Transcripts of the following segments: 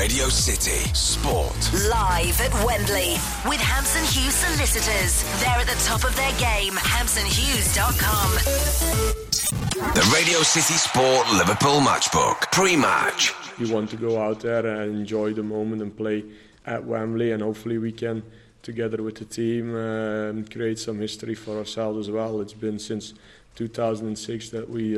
Radio City Sport. Live at Wembley with Hampson Hughes Solicitors. They're at the top of their game. HampsonHughes.com. The Radio City Sport Liverpool Matchbook. Pre-match. You want to go out there and enjoy the moment and play at Wembley, and hopefully we can, together with the team, create some history for ourselves as well. It's been since 2006 that we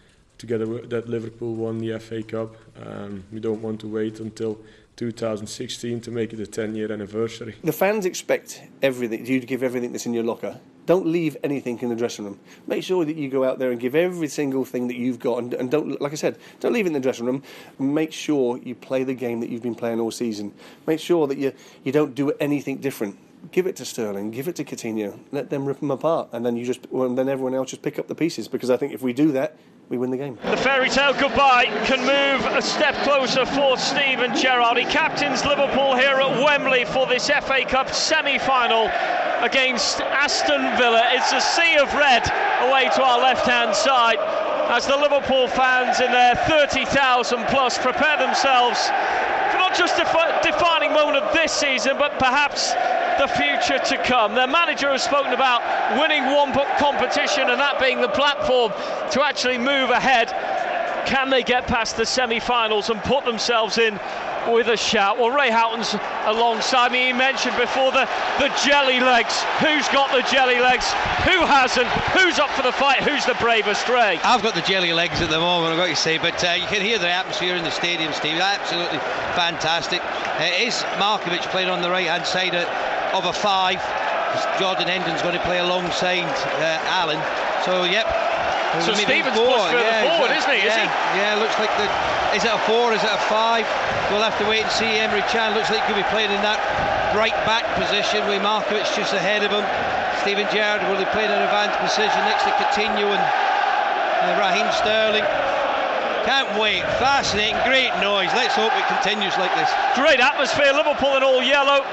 that Liverpool won the FA Cup. We don't want to wait until 2016 to make it a 10-year anniversary. The fans expect everything, you to give everything that's in your locker. Don't leave anything in the dressing room. Make sure that you go out there and give every single thing that you've got, and don't, like I said, don't leave it in the dressing room. Make sure you play the game that you've been playing all season. Make sure that you don't do anything different. Give it to Sterling, give it to Coutinho, let them rip them apart, and then then everyone else just pick up the pieces. Because I think if we do that, we win the game. The fairy tale goodbye can move a step closer for Steven Gerrard. He captains Liverpool here at Wembley for this FA Cup semi-final against Aston Villa. It's a sea of red away to our left-hand side as the Liverpool fans in their 30,000 plus prepare themselves for not just a defining moment of this season, but perhaps the future to come. Their manager has spoken about winning one competition, and that being the platform to actually move ahead. Can they get past the semi-finals and put themselves in with a shout? Well, Ray Houghton's alongside me. He mentioned before the jelly legs. Who's got the jelly legs? Who hasn't? Who's up for the fight? Who's the bravest, Ray? I've got the jelly legs at the moment, I've got to say, but you can hear the atmosphere in the stadium, Steve. Absolutely fantastic. It is Markovic playing on the right-hand side of a 5. Jordan Hendon's going to play alongside Allen. So, yep. So Stevens pushed further forward, isn't he? Yeah, looks like is it a 4, is it a 5? We'll have to wait and see. Emre Can looks like he could be playing in that right back position with Markovic just ahead of him. Steven Gerrard will be playing an advanced position next to Coutinho and Raheem Sterling. Can't wait, fascinating, great noise. Let's hope it continues like this. Great atmosphere, Liverpool in all yellow,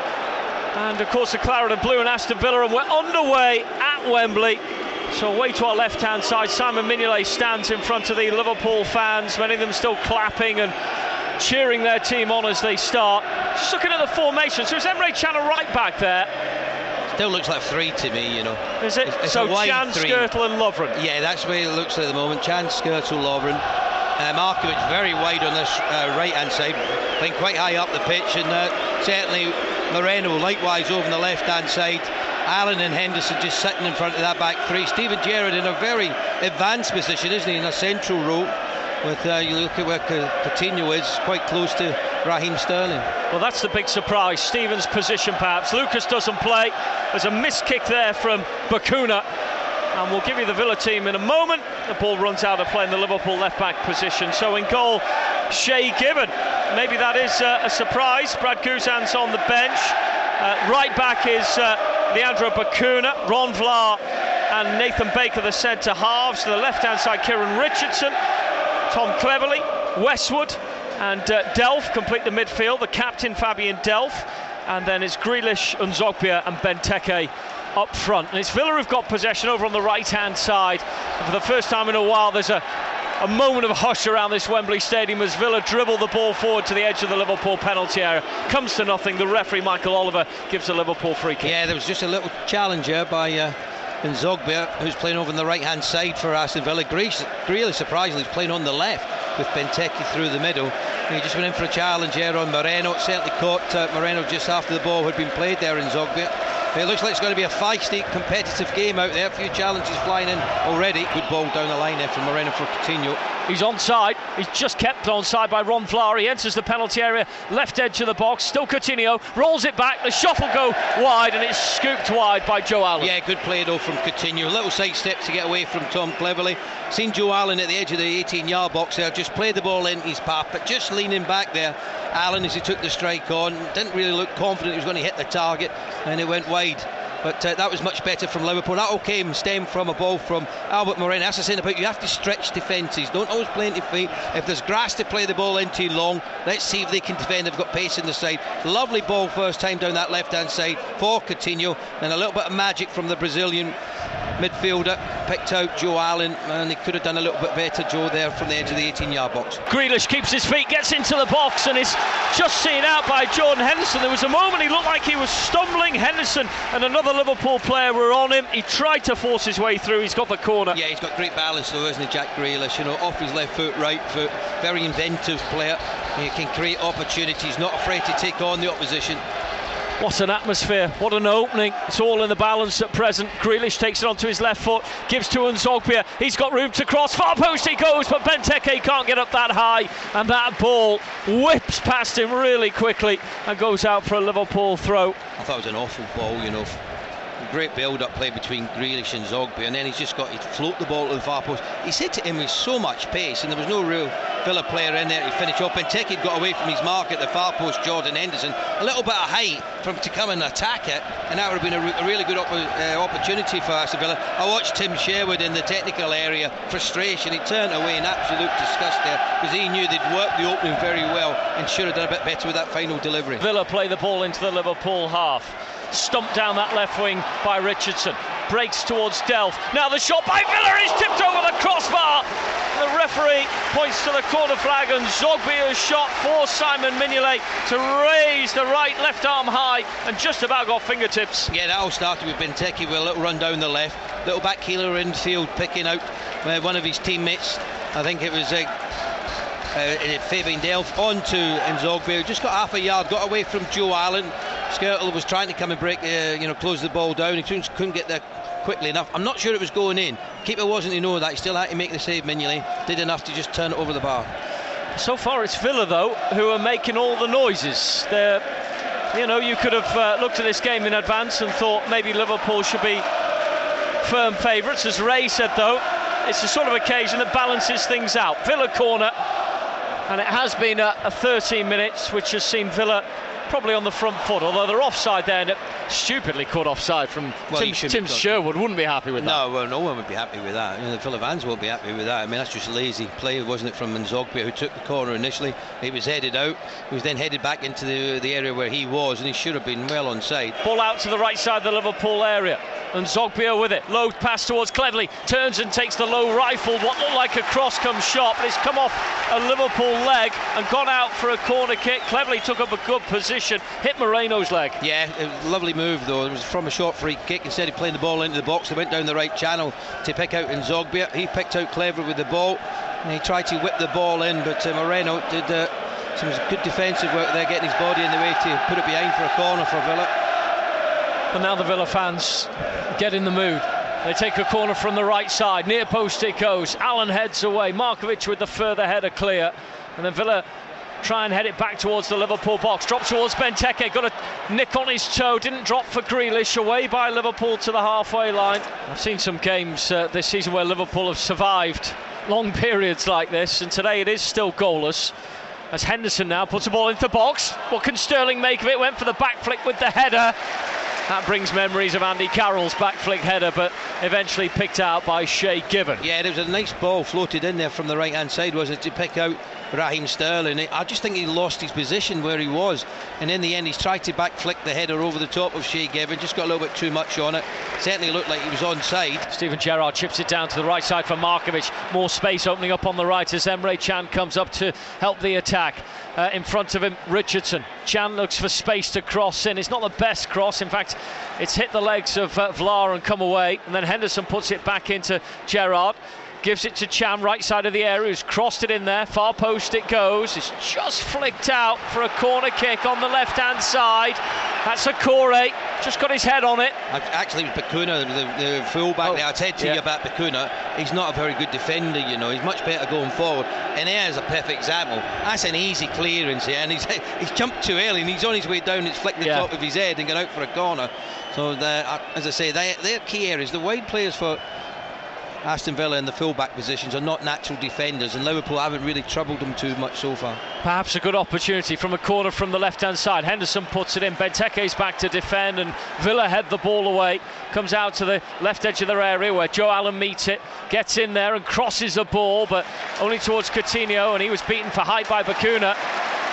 and of course the claret and blue and Aston Villa, and we're underway at Wembley. So away to our left-hand side, Simon Mignolet stands in front of the Liverpool fans, many of them still clapping and cheering their team on as they start. Just looking at the formation, so it's Emre Can right back there. Still looks like 3 to me, you know. Is it? It's so Can, Skrtel and Lovren. Yeah, that's the way it looks at the moment. Can, Skrtel, Lovren. Markovic very wide on this right-hand side, playing quite high up the pitch, and certainly Moreno likewise over on the left-hand side. Allen and Henderson just sitting in front of that back 3. Steven Gerrard in a very advanced position, isn't he, in a central role. With you look at where Coutinho is, quite close to Raheem Sterling. Well, that's the big surprise. Stevens' position, perhaps. Lucas doesn't play. There's a missed kick there from Bacuna, and we'll give you the Villa team in a moment. The ball runs out of play in the Liverpool left-back position. So in goal, Shay Gibbon. Maybe that is a surprise. Brad Guzan's on the bench. Right back is Leandro Bacuna, Ron Vlaar and Nathan Baker, the centre halves. To the left-hand side, Kieran Richardson, Tom Cleverley, Westwood and Delph complete the midfield. The captain, Fabian Delph. And then it's Grealish, Nzogbia and Benteke up front. And it's Villa who've got possession over on the right-hand side. And for the first time in a while, there's a moment of hush around this Wembley Stadium as Villa dribble the ball forward to the edge of the Liverpool penalty area. Comes to nothing. The referee, Michael Oliver, gives a Liverpool free kick. Yeah, there was just a little challenge here by Nzogbia, who's playing over on the right-hand side for Aston Villa. Grealish, surprisingly, is playing on the left with Benteke through the middle. And he just went in for a challenge here on Moreno. It certainly caught Moreno just after the ball had been played there in Nzogbia. It looks like it's going to be a feisty, competitive game out there. A few challenges flying in already. Good ball down the line there from Moreno for Coutinho. He's onside. He's just kept onside by Ron Vlaar. He enters the penalty area, left edge of the box. Still Coutinho, rolls it back. The shot will go wide, and it's scooped wide by Joe Allen. Yeah, good play though from Coutinho. A little side step to get away from Tom Cleverley. Seen Joe Allen at the edge of the 18-yard box there. Just played the ball in his path, but just leaning back there. Allen, as he took the strike on, didn't really look confident he was going to hit the target, and it went wide. But that was much better from Liverpool. That all stemmed from a ball from Albert Moreno. That's the saying about you have to stretch defences. Don't always play into feet. If there's grass to play the ball into long, let's see if they can defend. They've got pace in the side. Lovely ball first time down that left-hand side for Coutinho. And a little bit of magic from the Brazilian midfielder, picked out Joe Allen, and he could have done a little bit better, Joe, there from the edge of the 18-yard box. Grealish keeps his feet, gets into the box, and is just seen out by Jordan Henderson. There was a moment he looked like he was stumbling. Henderson and another Liverpool player were on him. He tried to force his way through. He's got the corner. Yeah, he's got great balance though, isn't he, Jack Grealish? You know, off his left foot, right foot, very inventive player. He can create opportunities, not afraid to take on the opposition. What an atmosphere, what an opening. It's all in the balance at present. Grealish takes it onto his left foot, gives to N'Zogbia. He's got room to cross, far post he goes, but Benteke can't get up that high, and that ball whips past him really quickly and goes out for a Liverpool throw. I thought it was an awful ball, you know. Great build-up play between Grealish and N'Zogbia, and then he's just got to float the ball to the far post. He's hit it in with so much pace, and there was no real Villa player in there to finish up. Benteke got away from his mark at the far post, Jordan Henderson. A little bit of height for him to come and attack it, and that would have been a really good opportunity for Aston Villa. I watched Tim Sherwood in the technical area, frustration. He turned away in absolute disgust there, because he knew they'd worked the opening very well and should have done a bit better with that final delivery. Villa play the ball into the Liverpool half. Stumped down that left wing by Richardson. Breaks towards Delph. Now the shot by Villa is tipped over the crossbar. The referee points to the corner flag, and N'Zogbia's shot for Simon Mignolet to raise the right left arm high and just about got fingertips. Yeah, that all started with Benteke with a little run down the left. Little back heeler infield, picking out one of his teammates. I think it was Fabian Delph onto N'Zogbia. Just got half a yard, got away from Joe Allen. Skrtel was trying to come and break, close the ball down. He couldn't get there quickly enough. I'm not sure it was going in. Keeper wasn't to know that. He still had to make the save. Mignolet did enough to just turn it over the bar. So far it's Villa though who are making all the noises. You could have looked at this game in advance and thought maybe Liverpool should be firm favourites. As Ray said though, it's the sort of occasion that balances things out. Villa corner, and it has been a 13 minutes which has seen Villa probably on the front foot, although they're offside there, and stupidly caught offside from Tim Sherwood. Wouldn't be happy with that. No, well, no one would be happy with that. The Villa fans won't be happy with that. I mean, that's just lazy play, wasn't it, from N'Zogbia, who took the corner initially. He was headed out. He was then headed back into the area where he was, and he should have been well onside. Ball out to the right side of the Liverpool area. And N'Zogbia with it. Low pass towards Cleverley. Turns and takes the low rifle. What looked like a cross comes shot, but it's come off a Liverpool leg and gone out for a corner kick. Cleverley took up a good position, hit Moreno's leg. Yeah, a lovely move though. It was from a short free kick. Instead of playing the ball into the box, they went down the right channel to pick out N'Zogbia. He picked out Cleverley with the ball, and he tried to whip the ball in, but Moreno did some good defensive work there, getting his body in the way to put it behind for a corner for Villa. And now the Villa fans get in the mood. They take a corner from the right side. Near post it goes. Allen heads away. Markovic with the further header clear. And then Villa try and head it back towards the Liverpool box. Drop towards Benteke. Got a nick on his toe. Didn't drop for Grealish. Away by Liverpool to the halfway line. I've seen some games this season where Liverpool have survived long periods like this. And today it is still goalless. As Henderson now puts the ball into the box. What can Sterling make of it? Went for the back flick with the header. That brings memories of Andy Carroll's back flick header, but eventually picked out by Shay Given. Yeah, there was a nice ball floated in there from the right hand side, wasn't it, to pick out Raheem Sterling. I just think he lost his position where he was, and in the end he's tried to back flick the header over the top of Shay Given, just got a little bit too much on it. Certainly looked like he was onside. Steven Gerrard chips it down to the right side for Markovic. More space opening up on the right as Emre Can comes up to help the attack. In front of him, Richardson. Can looks for space to cross in. It's not the best cross, in fact it's hit the legs of Vlaar and come away, and then Henderson puts it back into Gerrard. Gives it to Can, right side of the area, who's crossed it in there. Far post it goes. It's just flicked out for a corner kick on the left-hand side. That's Akore, just got his head on it. Actually, Bacuna, the full-back there, I said to you about Bacuna, he's not a very good defender, he's much better going forward. And here's a perfect example. That's an easy clearance here, and he's jumped too early, and he's on his way down, it's flicked the top of his head and got out for a corner. So, as I say, they're key areas. The wide players for Aston Villa in the full-back positions are not natural defenders, and Liverpool haven't really troubled them too much so far. Perhaps a good opportunity from a corner from the left-hand side. Henderson puts it in. Benteke's back to defend, and Villa head the ball away. Comes out to the left edge of their area where Joe Allen meets it, gets in there and crosses the ball, but only towards Coutinho, and he was beaten for height by Bacuna.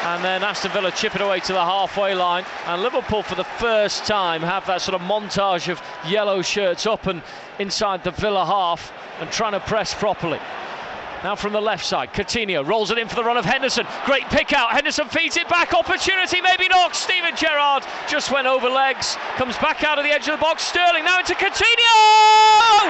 And then Aston Villa chip it away to the halfway line, and Liverpool for the first time have that sort of montage of yellow shirts up and inside the Villa half and trying to press properly. Now from the left side, Coutinho rolls it in for the run of Henderson. Great pick out. Henderson feeds it back. Opportunity, maybe not. Steven Gerrard just went over legs. Comes back out of the edge of the box. Sterling now into Coutinho!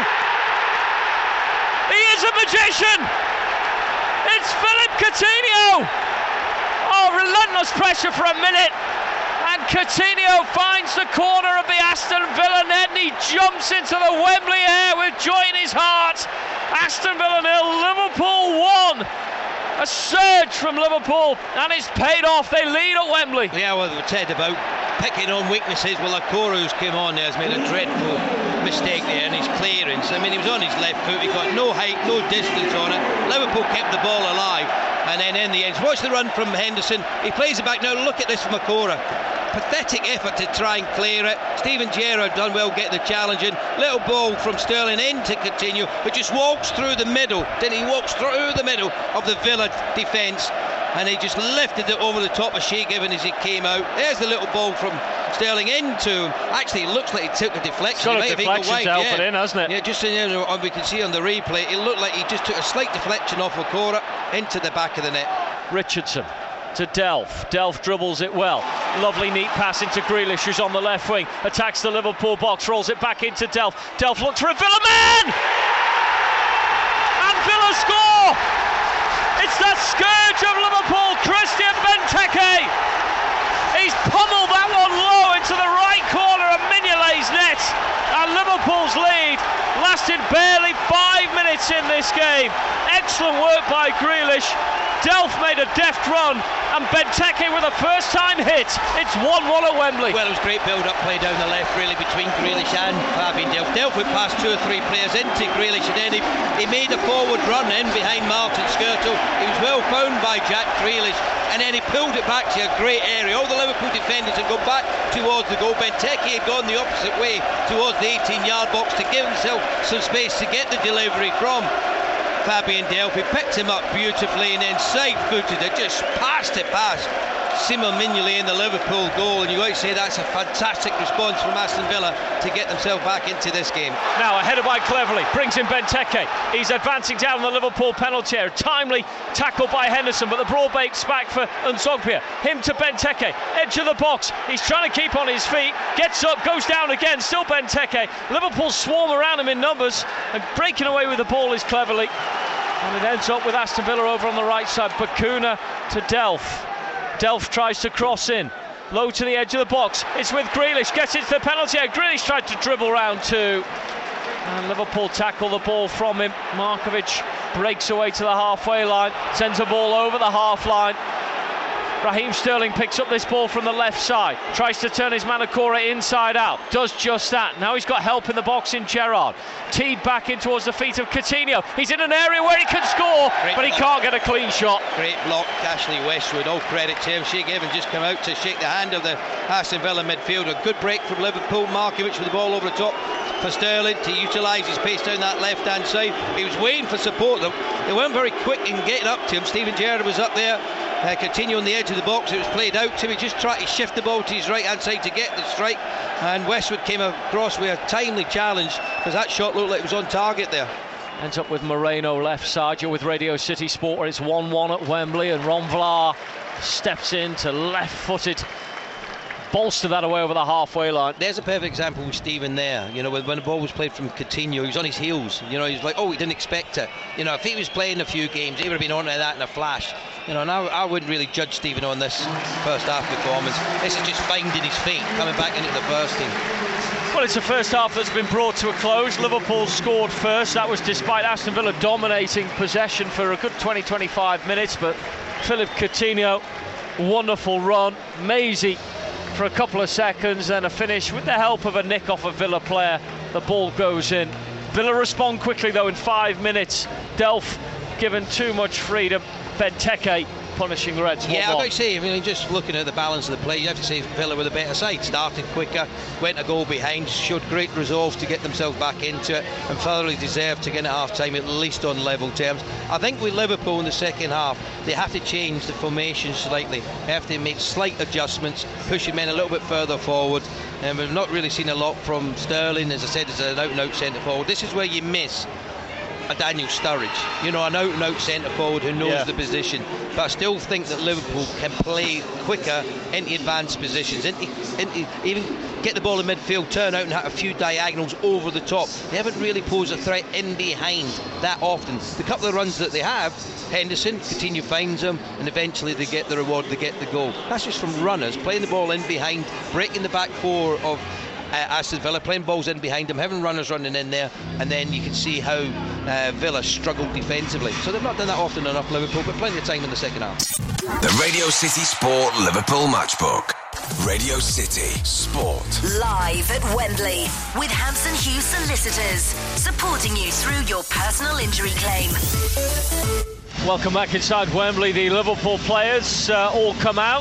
He is a magician! It's Philippe Coutinho! Oh, relentless pressure for a minute. And Coutinho finds the corner of the Aston Villa net and he jumps into the Wembley air with joy in his heart. Aston Villa 0, Liverpool 1. A surge from Liverpool and it's paid off. They lead at Wembley. Yeah, well, we said about picking on weaknesses. Well, Okoro's came on there, has made a dreadful mistake there in his clearance. I mean, he was on his left foot. He got no height, no distance on it. Liverpool kept the ball alive. And then in the end, watch the run from Henderson. He plays it back. Now look at this from Okoro. Pathetic effort to try and clear it. Steven Gerrard done well getting the challenge in. Little ball from Sterling into Coutinho, but just walks through the middle. Then he walks through the middle of the Villa defence, and he just lifted it over the top of Shea Given as he came out. There's the little ball from Sterling into him. Actually, it looks like he took a deflection. It's got a deflection to help it in, hasn't it? Yeah, just we can see on the replay, it looked like he just took a slight deflection off Okoro into the back of the net. Richardson to Delph. Delph dribbles it well. Lovely neat pass into Grealish, who's on the left wing. Attacks the Liverpool box, rolls it back into Delph. Delph looks for a Villa man! And Villa score! It's that scourge of Liverpool, Christian Benteke! He's pummeled that one low into the right corner of Mignolet's net. And Liverpool's lead lasted barely 5 minutes in this game. Excellent work by Grealish. Delph made a deft run and Benteke with a first time hit. It's 1-1 at Wembley. Well, it was great build-up play down the left really between Grealish and Fabian Delph. Delph went past 2 or 3 players into Grealish and then he made a forward run in behind Martin Skrtel. He was well found by Jack Grealish and then he pulled it back to a great area. All the Liverpool defenders had gone back towards the goal. Benteke had gone the opposite way towards the 18-yard box to give himself some space to get the delivery from Fabian Delph. He picked him up beautifully and then side-footed it, just passed it past Simon Mignolet in the Liverpool goal, and you got to say that's a fantastic response from Aston Villa to get themselves back into this game. Now a header by Cleverley, brings in Benteke. He's advancing down the Liverpool penalty area. Timely tackle by Henderson, but the ball breaks back for Nzogbia. Him to Benteke, edge of the box. He's trying to keep on his feet, gets up, goes down again, still Benteke. Liverpool swarm around him in numbers, and breaking away with the ball is Cleverley. And it ends up with Aston Villa over on the right side. Bacuna to Delph. Delph tries to cross in, low to the edge of the box. It's with Grealish, gets it to the penalty area. Grealish tried to dribble round too, and Liverpool tackle the ball from him. Markovic breaks away to the halfway line, sends a ball over the half line. Raheem Sterling picks up this ball from the left side, tries to turn his man Okoro inside out, does just that. Now he's got help in the box in Gerrard. Teed back in towards the feet of Coutinho. He's in an area where he can score, but he can't get a clean shot. Great block, Ashley Westwood, all credit to him. Shea Given just come out to shake the hand of the Aston Villa midfielder. Good break from Liverpool. Markovic with the ball over the top for Sterling to utilise his pace down that left hand side. He was waiting for support though. They weren't very quick in getting up to him. Steven Gerrard was up there. Coutinho on the edge of the box. It was played out to him. He just tried to shift the ball to his right hand side to get the strike, and Westwood came across with a timely challenge because that shot looked like it was on target there. Ends up with Moreno left side. You're with Radio City Sport where it's 1-1 at Wembley, and Ron Vlaar steps in to left-footed bolster that away over the halfway line. There's a perfect example with Steven there. You know, when the ball was played from Coutinho, he was on his heels. You know, he's like, oh, he didn't expect it. You know, if he was playing a few games, he would have been on to that in a flash. You know, and I wouldn't really judge Steven on this first half performance. This is just finding his feet, coming back into the first team. Well, it's a first half that's been brought to a close. Liverpool scored first. That was despite Aston Villa dominating possession for a good 20-25 minutes. But Philippe Coutinho, wonderful run. Maisie for a couple of seconds, then a finish with the help of a nick off a Villa player. The ball goes in. Villa respond quickly though in 5 minutes. Delph given too much freedom. Benteke punishing the Reds. Yeah, I've got to say, I mean, just looking at the balance of the play, you have to say Villa were the better side. Started quicker, went a goal behind, showed great resolve to get themselves back into it, and thoroughly deserved to get at half-time, at least on level terms. I think with Liverpool in the second half, they have to change the formation slightly. They have to make slight adjustments, pushing men a little bit further forward. And we've not really seen a lot from Sterling, as I said, as an out-and-out centre-forward. This is where you miss a Daniel Sturridge, you know, an out-and-out centre-forward who knows the position. But I still think that Liverpool can play quicker into advanced positions, into even get the ball in midfield, turn out and have a few diagonals over the top. They haven't really posed a threat in behind that often. The couple of runs that they have, Henderson, Coutinho finds them, and eventually they get the reward, they get the goal. That's just from runners, playing the ball in behind, breaking the back four of Aston Villa, playing balls in behind them, having runners running in there, and then you can see how Villa struggled defensively. So they've not done that often enough, Liverpool, but plenty of time in the second half. The Radio City Sport Liverpool Matchbook. Radio City Sport. Live at Wembley with Hampson Hughes Solicitors, supporting you through your personal injury claim. Welcome back inside Wembley. The Liverpool players all come out,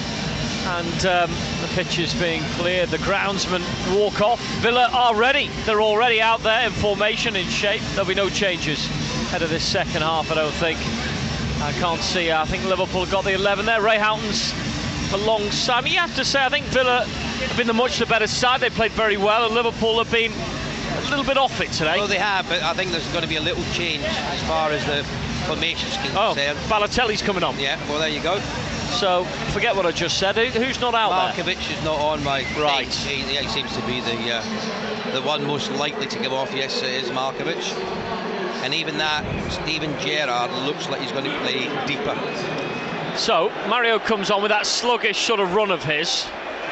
and the pitch is being cleared. The groundsmen walk off. Villa are ready. They're already out there in formation, in shape. There'll be no changes ahead of this second half, I don't think. I can't see. I think Liverpool got the 11 there. Ray Houghton's alongside. I mean, you have to say, I think Villa have been the much the better side. They played very well, and Liverpool have been a little bit off it today. Well, they have, but I think there's going to be a little change as far as the formation's concerned. Oh, Balotelli's coming on. Yeah, well, there you go. So, forget what I just said. Who's not out there? Markovic is not on, my right. He seems to be the one most likely to give off. Yes, it is Markovic. And even that, Steven Gerrard looks like he's going to play deeper. So, Mario comes on with that sluggish sort of run of his.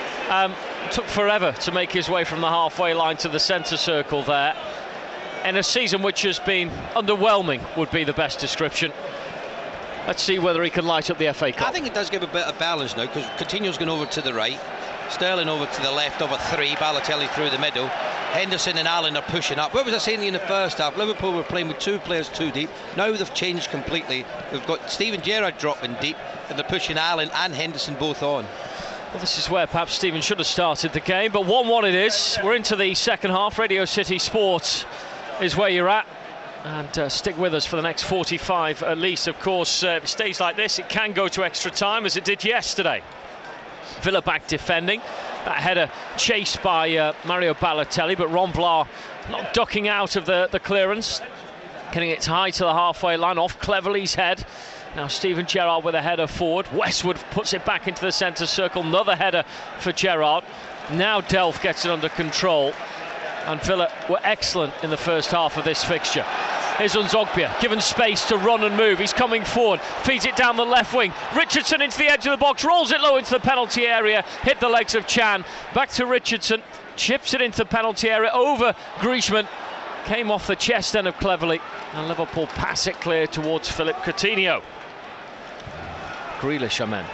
Took forever to make his way from the halfway line to the centre circle there. In a season which has been underwhelming, would be the best description. Let's see whether he can light up the FA Cup. I think it does give a bit of balance now, because Coutinho's going over to the right, Sterling over to the left, over three, Balotelli through the middle, Henderson and Allen are pushing up. What was I saying in the first half? Liverpool were playing with two players too deep. Now they've changed completely. They've got Steven Gerrard dropping deep, and they're pushing Allen and Henderson both on. Well, this is where perhaps Steven should have started the game, but 1-1 it is. We're into the second half. Radio City Sports is where you're at. And stick with us for the next 45 at least. Of course, if it stays like this, it can go to extra time, as it did yesterday. Villa back defending. That header chased by Mario Balotelli, but Ron Vlaar not ducking out of the clearance. Getting it high to the halfway line, off Cleverley's head. Now Steven Gerrard with a header forward. Westwood puts it back into the centre circle. Another header for Gerrard. Now Delph gets it under control. And Villa were excellent in the first half of this fixture. Here's Nzogbia, given space to run and move. He's coming forward, feeds it down the left wing. Richardson into the edge of the box, rolls it low into the penalty area, hit the legs of Chan. Back to Richardson, chips it into the penalty area, over Griezmann. Came off the chest end of Cleverley. And Liverpool pass it clear towards Philippe Coutinho. Grealish, I meant.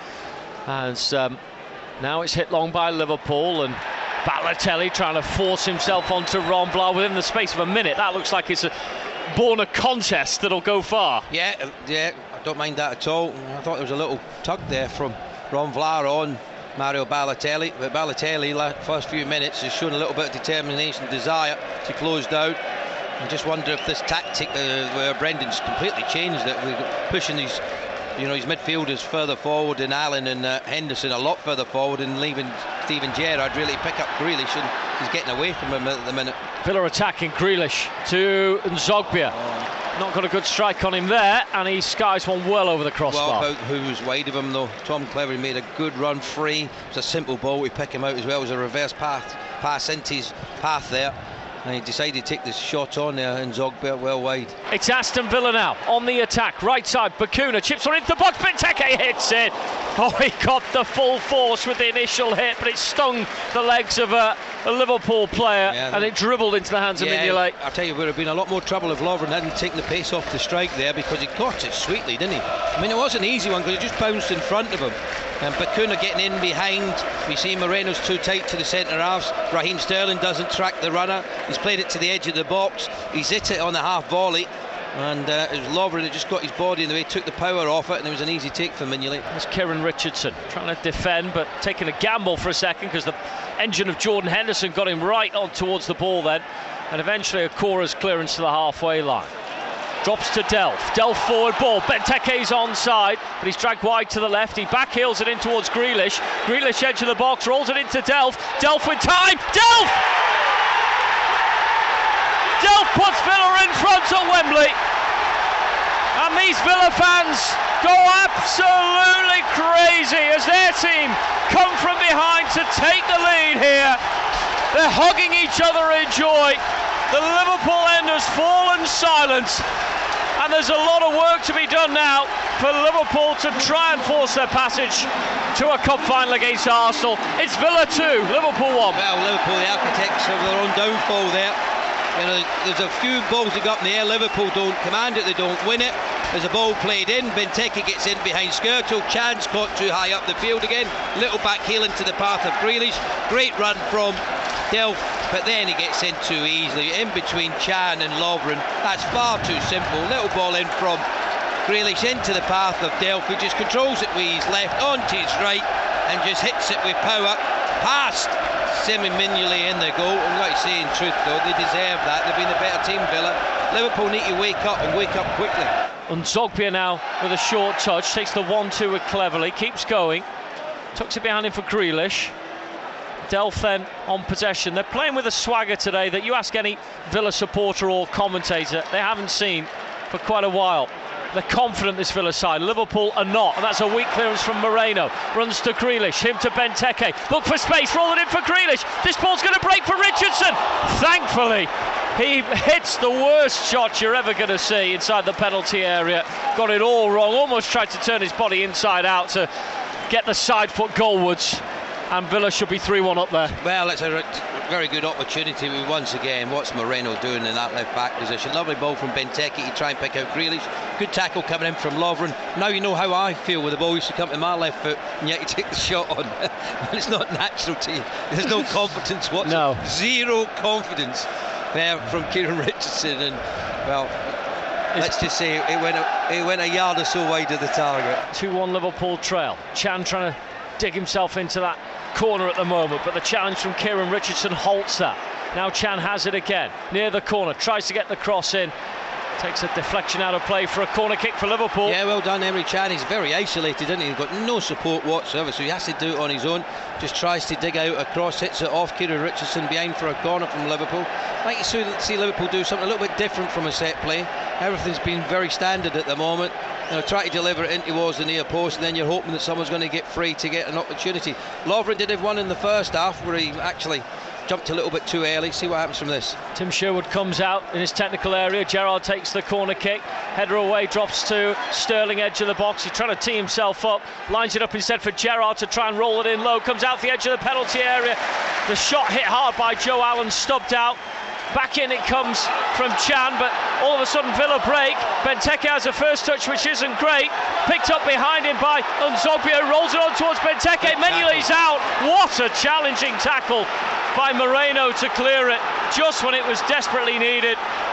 And now it's hit long by Liverpool, and Balotelli trying to force himself onto Ron Vlaar within the space of a minute. That looks like it's born a contest that'll go far. Yeah, I don't mind that at all. I thought there was a little tug there from Ron Vlaar on Mario Balotelli, but Balotelli, first few minutes, has shown a little bit of determination, desire to close down. I just wonder if this tactic where Brendan's completely changed it, we're pushing these, his midfielders further forward, and Allen and Henderson a lot further forward, and leaving Steven Gerrard really pick up Grealish, and he's getting away from him at the minute. Villa attacking Grealish to Nzogbia. Not got a good strike on him there, and he skies one well over the crossbar. Well, about who's wide of him though. Tom Cleverley made a good run free. It was a simple ball. We pick him out as well. It was a reverse pass into his path there. And he decided to take this shot on there, and Nzogbia well wide. It's Aston Villa now on the attack. Right side, Bacuna chips one into the box. Benteke hits it. Oh, he got the full force with the initial hit, but it stung the legs of a Liverpool player, and it dribbled into the hands of Mignolet. I'll tell you, there would have been a lot more trouble if Lovren hadn't taken the pace off the strike there, because he caught it sweetly, didn't he? I mean, it wasn't an easy one because it just bounced in front of him. And Bacuna getting in behind. We see Moreno's too tight to the centre halves. Raheem Sterling doesn't track the runner. He's played it to the edge of the box. He's hit it on the half volley. And it was Lovren that just got his body in the way, took the power off it, and it was an easy take for Mignolet. There's Kieran Richardson trying to defend, but taking a gamble for a second because the engine of Jordan Henderson got him right on towards the ball then, and eventually Okora's clearance to the halfway line. Drops to Delph. Delph forward ball. Benteke's onside, but he's dragged wide to the left. He backheels it in towards Grealish. Grealish edge of the box, rolls it into Delph. Delph with time. Delph! Delph puts Villa in front at Wembley. And these Villa fans go absolutely crazy as their team come from behind to take the lead here. They're hugging each other in joy. The Liverpool end has fallen silent. And there's a lot of work to be done now for Liverpool to try and force their passage to a cup final against Arsenal. It's Villa 2, Liverpool 1. Well, Liverpool, the architects of their own downfall there. You know, there's a few balls that go up in the air. Liverpool don't command it, they don't win it. There's a ball played in. Benteke gets in behind Skrtel. Chan's caught too high up the field again. Little back heel into the path of Grealish. Great run from Delph, but then he gets in too easily. In between Chan and Lovren. That's far too simple. Little ball in from Grealish into the path of Delph, who just controls it with his left onto his right and just hits it with power past Semi Mignolet in the goal. And like you say, in truth though, they deserve that. They've been the better team, Villa. Liverpool need to wake up and wake up quickly. Unzogbia now with a short touch, takes the 1-2 with Cleverley, keeps going, tucks it behind him for Grealish. Delph then on possession. They're playing with a swagger today that you ask any Villa supporter or commentator, they haven't seen for quite a while. They're confident, this Villa side. Liverpool are not, and that's a weak clearance from Moreno. Runs to Grealish, him to Benteke. Look for space, roll it in for Grealish. This ball's going to break for Richardson. Thankfully, he hits the worst shot you're ever going to see inside the penalty area. Got it all wrong, almost tried to turn his body inside out to get the side foot goalwards. And Villa should be 3-1 up there. Well, it's a very good opportunity. Once again, what's Moreno doing in that left back position? Lovely ball from Benteke to try and pick out Grealish. Good tackle coming in from Lovren. Now you know how I feel with the ball used to come to my left foot and yet you take the shot on. It's not natural to you. There's no confidence whatsoever. No. Zero confidence there from Kieran Richardson. And well, let's just say it went a yard or so wide of the target. 2-1 Liverpool trail. Chan trying to dig himself into that corner at the moment, but the challenge from Kieran Richardson halts that. Now Chan has it again near the corner, tries to get the cross in, takes a deflection out of play for a corner kick for Liverpool. Yeah, well done Emre Can. He's very isolated, isn't he? He's got no support whatsoever, so he has to do it on his own. Just tries to dig out a cross, hits it off Kieran Richardson behind for a corner from Liverpool. I'd like to see Liverpool do something a little bit different from a set play. Everything's been very standard at the moment. You know, try to deliver it in towards the near post, and then you're hoping that someone's going to get free to get an opportunity. Lovren did have one in the first half where he actually jumped a little bit too early. See what happens from this. Tim Sherwood comes out in his technical area. Gerrard takes the corner kick, header away, drops to Sterling, edge of the box. He's trying to tee himself up, lines it up instead for Gerrard to try and roll it in low. Comes out the edge of the penalty area. The shot hit hard by Joe Allen, stubbed out. Back in it comes from Chan, but all of a sudden Villa break. Benteke has a first touch which isn't great. Picked up behind him by Unzogbia, rolls it on towards Benteke. Mignolet's out. What a challenging tackle by Moreno to clear it just when it was desperately needed.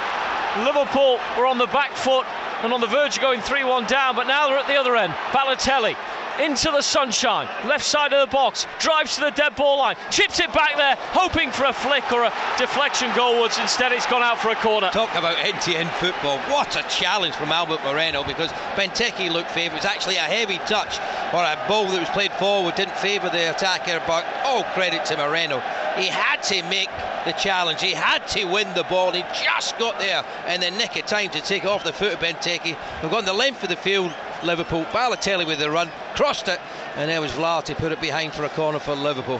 Liverpool were on the back foot and on the verge of going 3-1 down, but now they're at the other end. Balotelli into the sunshine, left side of the box, drives to the dead ball line, chips it back there, hoping for a flick or a deflection goalwards. Instead it's gone out for a corner. Talk about end-to-end football. What a challenge from Albert Moreno, because Benteke looked favourite. It was actually a heavy touch or a ball that was played forward, didn't favour the attacker, but all credit to Moreno. He had to make the challenge, he had to win the ball, he just got there in the nick of time to take off the foot of Benteke. We've gone the length of the field, Liverpool. Balotelli with the run, crossed it, and there was Vlaar to put it behind for a corner for Liverpool.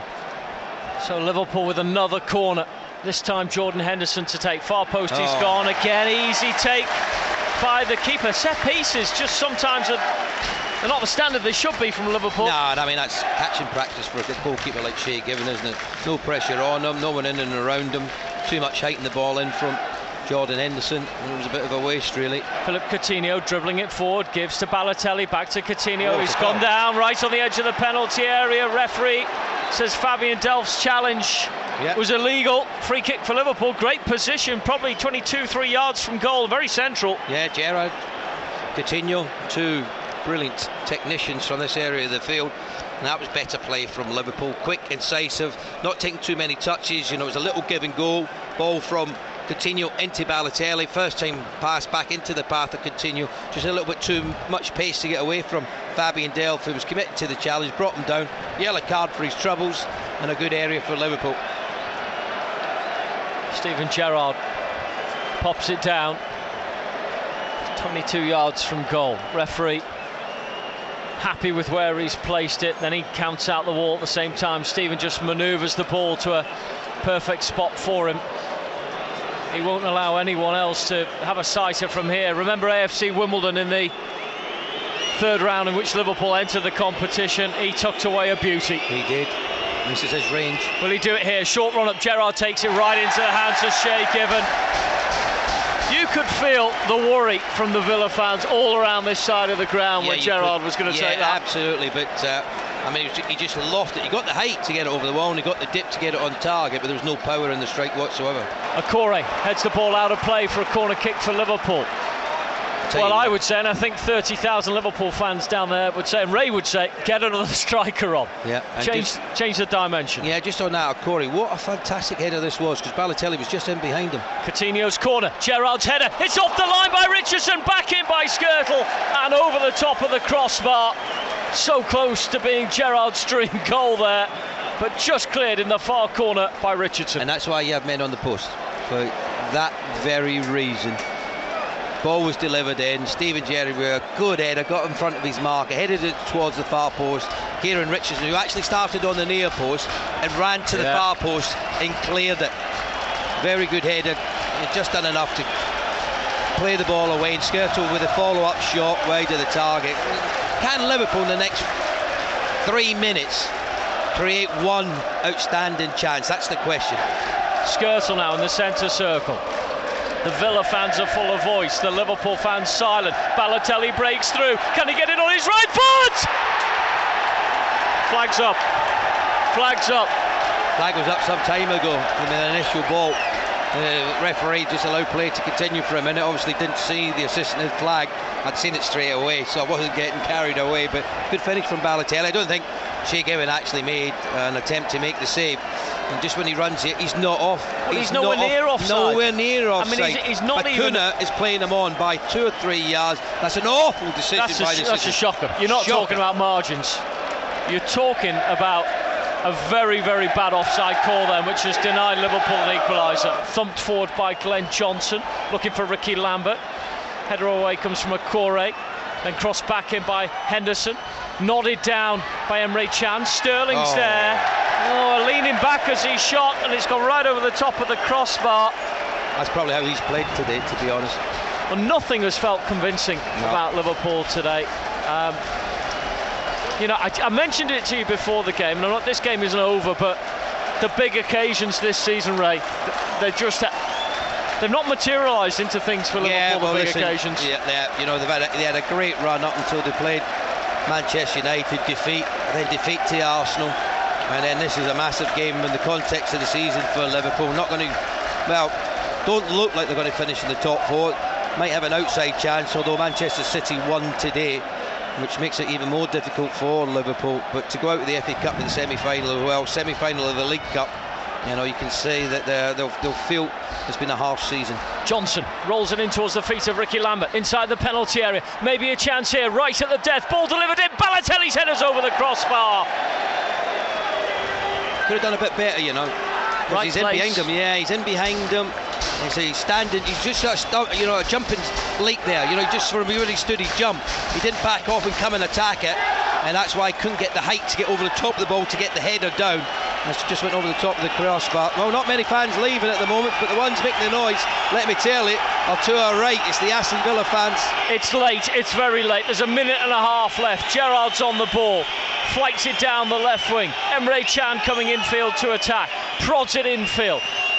So Liverpool with another corner, this time Jordan Henderson to take. Far post is gone again, easy take by the keeper. Set pieces just sometimes they're not the standard they should be from Liverpool. No, I mean that's catching practice for a good goalkeeper like Shay Given, isn't it? No pressure on him, no one in and around him, too much height in the ball in from Jordan Henderson, and it was a bit of a waste really. Philip Coutinho dribbling it forward, gives to Balotelli, back to Coutinho. He's gone down right on the edge of the penalty area. Referee says Fabian Delph's challenge was illegal. Free kick for Liverpool. Great position, probably 23 yards from goal, very central. Yeah, Gerrard, Coutinho, two brilliant technicians from this area of the field. And that was better play from Liverpool. Quick, incisive, not taking too many touches. You know, it was a little give and go. Ball from Coutinho into Balotelli. First time pass back into the path of Coutinho. Just a little bit too much pace to get away from Fabian Delph, who was committed to the challenge, brought him down. Yellow card for his troubles, and a good area for Liverpool. Steven Gerrard pops it down. 22 yards from goal. Referee happy with where he's placed it, then he counts out the wall at the same time. Steven just manoeuvres the ball to a perfect spot for him. He won't allow anyone else to have a sighter from here. Remember AFC Wimbledon in the third round in which Liverpool entered the competition? He tucked away a beauty. He did. This is his range. Will he do it here? Short run up, Gerrard takes it right into the hands of Shay Given. You could feel the worry from the Villa fans all around this side of the ground when Gerrard was going to take that. Absolutely, but I mean, he just lofted it. He got the height to get it over the wall, and he got the dip to get it on target, but there was no power in the strike whatsoever. Akore heads the ball out of play for a corner kick for Liverpool. Well, I would say, and I think 30,000 Liverpool fans down there would say, and Ray would say, get another striker on. Yeah, change the dimension. Yeah, just on that, Corey, what a fantastic header this was, because Balotelli was just in behind him. Coutinho's corner, Gerrard's header, it's off the line by Richardson, back in by Skrtel, and over the top of the crossbar. So close to being Gerrard's dream goal there, but just cleared in the far corner by Richardson. And that's why you have men on the post, for that very reason. Ball was delivered in. Steven Gerrard with a good header, got in front of his marker, headed it towards the far post. Kieran Richardson, who actually started on the near post and ran to the far post and cleared it. Very good header, just done enough to play the ball away. And Skrtel with a follow-up shot wide of the target. Can Liverpool in the next 3 minutes create one outstanding chance? That's the question. Skrtel now in the centre circle. The Villa fans are full of voice, the Liverpool fans silent. Balotelli breaks through, can he get it on his right foot? Flags up, flags up. Flag was up some time ago in the initial ball. The referee just allowed play to continue for a minute. Obviously didn't see the assistant flag. I'd seen it straight away, so I wasn't getting carried away, but good finish from Balotelli. I don't think Shay Given actually made an attempt to make the save. And just when he runs it, he's not off. Well, he's nowhere near offside. Nowhere near offside. I mean, he's not Bacuna is playing him on by 2 or 3 yards. That's an awful decision by the assistant. That's a shocker. You're not talking about margins. You're talking about a very, very bad offside call then, which has denied Liverpool an equaliser. Thumped forward by Glenn Johnson, looking for Ricky Lambert. Header away comes from Akore, then crossed back in by Henderson. Nodded down by Emre Can. Sterling's there. Oh, leaning back as he shot, and it's gone right over the top of the crossbar. That's probably how he's played today, to be honest. Well, nothing has felt convincing about Liverpool today. You know, I mentioned it to you before the game, and this game isn't over, but the big occasions this season, Ray, they've not materialised into things for Liverpool, the big occasions. Yeah, you know, they had a great run up until they played Manchester United, defeat to Arsenal, and then this is a massive game in the context of the season for Liverpool. Not going to, don't look like they're going to finish in the top 4. Might have an outside chance, although Manchester City won today, which makes it even more difficult for Liverpool. But to go out with the FA Cup in the semi-final as well, semi-final of the League Cup, you know, you can say that they'll feel it's been a harsh season. Johnson rolls it in towards the feet of Ricky Lambert, inside the penalty area. Maybe a chance here, right at the death. Ball delivered in. Balotelli's header's over the crossbar. Could have done a bit better, you know. Right, he's in behind him. Yeah, he's in behind him. He's standing. He's just a jumping leak there. You know, just from where he stood, he jumped. He didn't back off and come and attack it, and that's why he couldn't get the height to get over the top of the ball to get the header down. And it just went over the top of the crossbar. Well, not many fans leaving at the moment, but the ones making the noise, let me tell you, are to our right. It's the Aston Villa fans. It's late. It's very late. There's a minute and a half left. Gerrard's on the ball. Flights it down the left wing. Emre Can coming infield to attack. Prods it infield.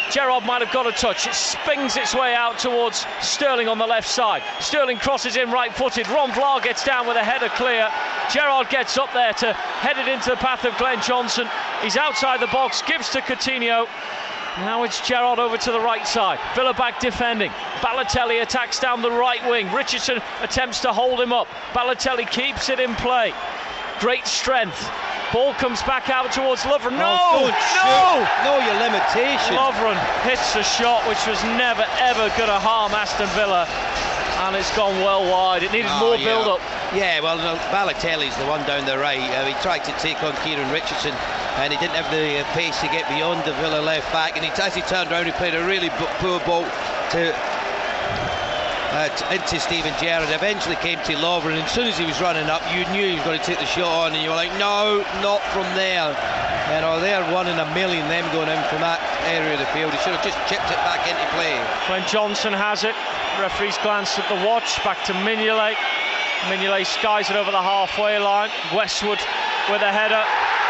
Gerrard might have got a touch. It spins its way out towards Sterling on the left side. Sterling crosses in right-footed. Ron Vlaar gets down with a header clear. Gerrard gets up there to head it into the path of Glenn Johnson. He's outside the box, gives to Coutinho. Now it's Gerrard over to the right side. Villa back defending. Balotelli attacks down the right wing. Richardson attempts to hold him up. Balotelli keeps it in play. Great strength. Ball comes back out towards Lovren. No! Know your limitations. Lovren hits a shot which was never ever going to harm Aston Villa, and it's gone well wide. It needed more build-up. Yeah, well, Balotelli's the one down the right. He tried to take on Kieran Richardson, and he didn't have the pace to get beyond the Villa left back. And as he turned around, he played a really poor ball into Steven Gerrard. Eventually came to Lovren, and as soon as he was running up, you knew he was going to take the shot on, and you were like, no, not from there. You know, they're 1 in a million, them going in from that area of the field. He should have just chipped it back into play. When Johnson has it, referee's glanced at the watch, back to Mignolet. Mignolet skies it over the halfway line. Westwood with a header.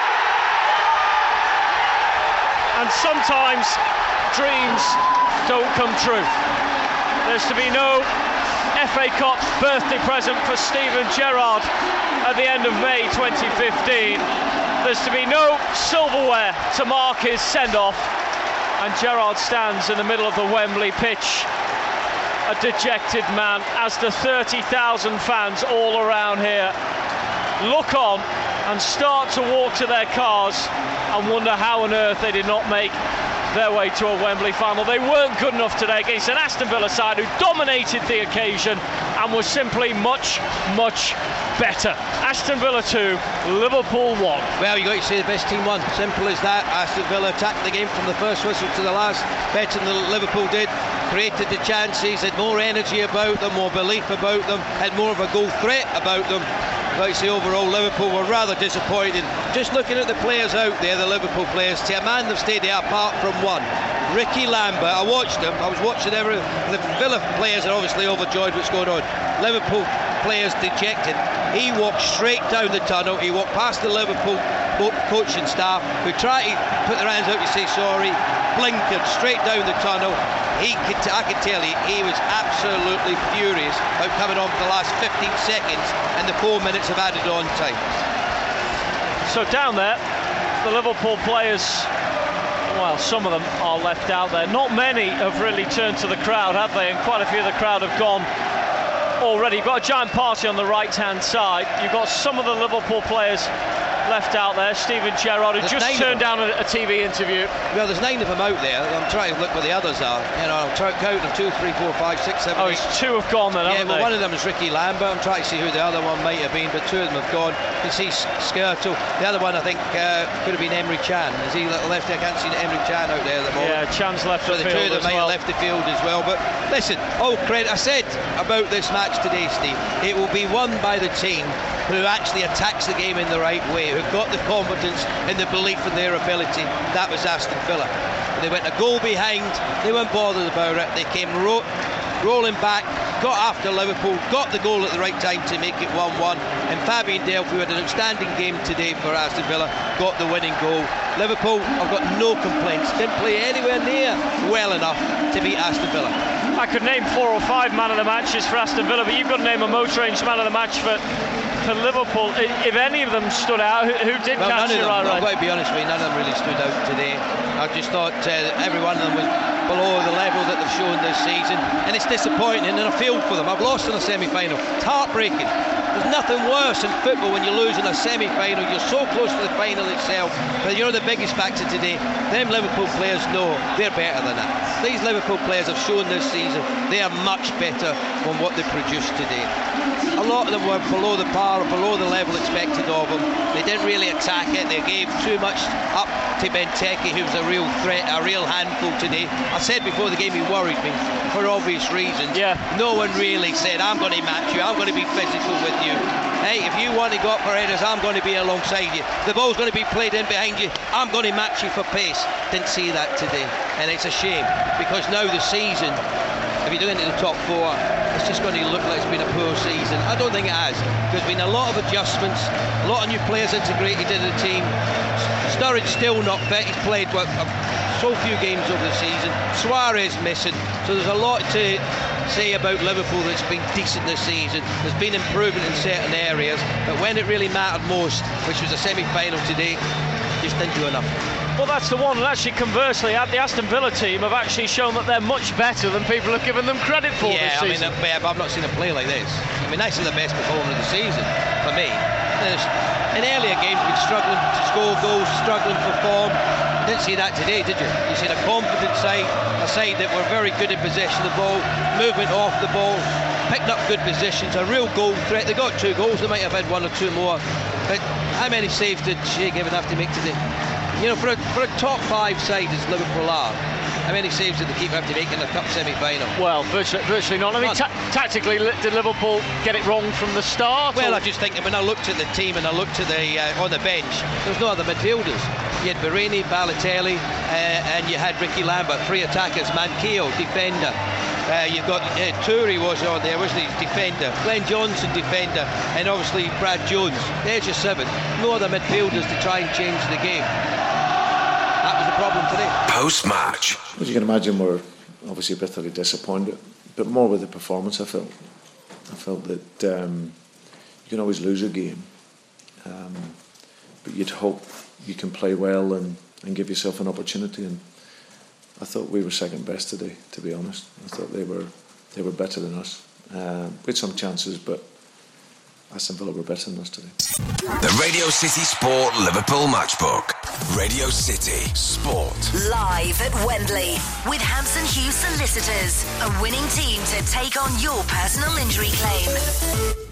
And sometimes dreams don't come true. There's to be no FA Cup birthday present for Steven Gerrard at the end of May 2015. There's to be no silverware to mark his send-off. And Gerrard stands in the middle of the Wembley pitch, a dejected man, as the 30,000 fans all around here look on and start to walk to their cars and wonder how on earth they did not make their way to a Wembley final. They weren't good enough today against an Aston Villa side who dominated the occasion and was simply much, much better. Aston Villa 2, Liverpool 1. Well, you got to say the best team won. Simple as that. Aston Villa attacked the game from the first whistle to the last, better than Liverpool did. Created the chances, had more energy about them, more belief about them, had more of a goal threat about them. But it's the overall Liverpool were rather disappointed. Just looking at the players out there, the Liverpool players, to a man they've stayed there apart from one. Ricky Lambert, I watched him. I was watching the Villa players are obviously overjoyed what's going on. Liverpool players dejected. He walked straight down the tunnel. He walked past the Liverpool coaching staff who tried to put their hands out to say sorry, blinkered straight down the tunnel. I could tell you, he was absolutely furious about coming on for the last 15 seconds and the 4 minutes of added on time. So down there, the Liverpool players, well, some of them are left out there. Not many have really turned to the crowd, have they? And quite a few of the crowd have gone already. You've got a giant party on the right-hand side. You've got some of the Liverpool players left out there. Steven Gerrard, who just turned down a TV interview. Well, there's 9 of them out there. I'm trying to look where the others are. You know, I'm counting them 2, 3, 4, 5, 6, 7. Oh, 2 have gone then, haven't they? One of them is Ricky Lambert. I'm trying to see who the other one might have been, but 2 of them have gone. You can see Skirtle. The other one, I think, could have been Emre Can. Is he left? I can't see Emre Can out there at the moment. Yeah, Can's left the field. So the 2 of them might have left the field as well. But listen, all credit. I said about this match today, Steve, it will be won by the team who actually attacks the game in the right way, who got the confidence and the belief in their ability. That was Aston Villa. They went a goal behind, they weren't bothered about it, they came rolling back, got after Liverpool, got the goal at the right time to make it 1-1, and Fabian Delph, who had an outstanding game today for Aston Villa, got the winning goal. Liverpool have got no complaints, didn't play anywhere near well enough to beat Aston Villa. I could name 4 or 5 man of the matches for Aston Villa, but you've got to name a most range man of the match for Liverpool. If any of them stood out, who did catch your eye? I've got to be honest with you, none of them really stood out today. I just thought every one of them was below the level that they've shown this season, and it's disappointing, and I feel for them. I've lost in a semi-final. It's heartbreaking. There's nothing worse in football when you lose in a semi-final. You're so close to the final itself. But you know the biggest factor today, them Liverpool players know they're better than that. These Liverpool players have shown this season they are much better than what they produced today. A lot of them were below the par, below the level expected of them. They didn't really attack it. They gave too much up to Benteke, who was a real threat, a real handful today. I said before the game he worried me for obvious reasons. Yeah. No one really said, I'm going to match you, I'm going to be physical with you. Hey, if you want to go up for headers, I'm going to be alongside you. The ball's going to be played in behind you, I'm going to match you for pace. Didn't see that today, and it's a shame, because now the season, if you do into the top 4, it's just going to look like it's been a poor season. I don't think it has. There's been a lot of adjustments, a lot of new players integrated into the team. Sturridge still not fit. He's played so few games over the season. Suarez missing, so there's a lot to say about Liverpool that's been decent this season. There's been improvement in certain areas, but when it really mattered most, which was the semi-final today, just didn't do enough. Well, that's the one, and actually conversely, the Aston Villa team have actually shown that they're much better than people have given them credit for this season. I've not seen them play like this. I mean, that's the best performer of the season for me. In earlier games, we've been struggling to score goals, struggling for form. Didn't see that today, did you? You seen a confident side, a side that were very good in possession of the ball, movement off the ball, picked up good positions, a real goal threat. They got 2 goals, they might have had 1 or 2 more. But how many saves did Shea Given have to make today? You know, for a top 5 side as Liverpool are, how many saves did the keeper have to make in the cup semi-final? Well, virtually none. I mean, tactically, did Liverpool get it wrong from the start? Well, I just think when I looked at the team and I looked at on the bench, there was no other midfielders. You had Barrini, Balotelli, and you had Ricky Lambert, 3 attackers, Manquillo, defender. You've got Toure was on there, wasn't he? Defender. Glenn Johnson, defender, and obviously Brad Jones. There's your 7. No other midfielders to try and change the game. That was the problem today. Post-match. As you can imagine, we're obviously bitterly disappointed, but more with the performance. I felt that you can always lose a game, but you'd hope you can play well and give yourself an opportunity. And I thought we were second best today, to be honest. I thought they were better than us. With some chances, but Aston Villa were better than us today. The Radio City Sport Liverpool Matchbook. Radio City Sport. Live at Wembley with Hampson Hughes Solicitors. A winning team to take on your personal injury claim.